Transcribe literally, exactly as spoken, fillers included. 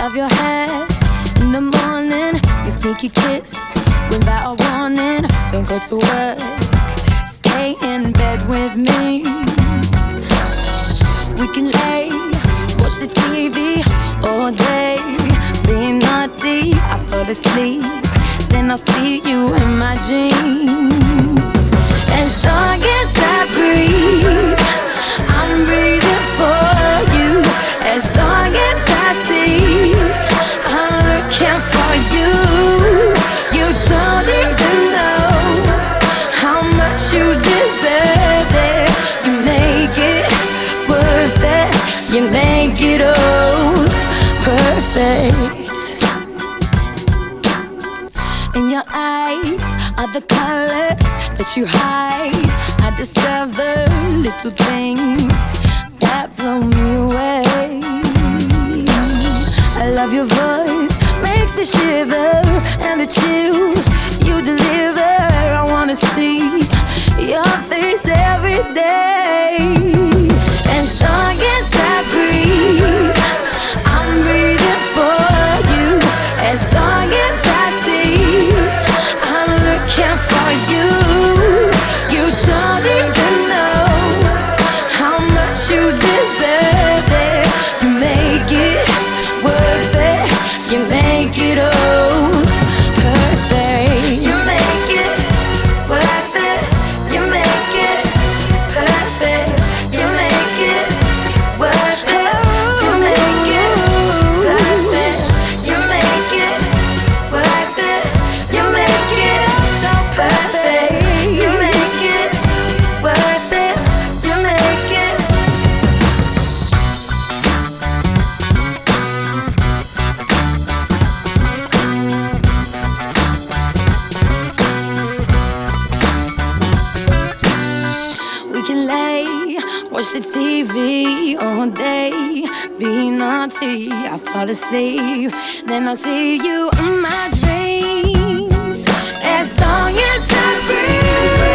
love your hair in the morning, your sneaky kiss without a warning. Don't go to work, stay in bed with me. We can lay, watch the T V all day, being naughty. I fall asleep, then I see you in my dreams. As long as I breathe, I'm breathing for you. As long as I see, I'm looking for you. You don't even know how much you deserve it. You make it worth it. You make it all perfect. In your eyes are the colors that you hide. I discover little things that blow me away. I love your voice, makes me shiver, and the chills you deliver. I wanna see your face every day. As long as I breathe, I'm breathing for you. As long as I see, I'm looking for you. You don't even know how much you deserve it. You make it worth it. You make it all perfect. You make it worth it. You make it perfect. You make it worth it. You make it perfect. You make it worth it. You make it so perfect. You make it worth it. You make it. We can lay, watch the T V all day, be naughty. I fall asleep, then I see you in my dreams. As long as I breathe,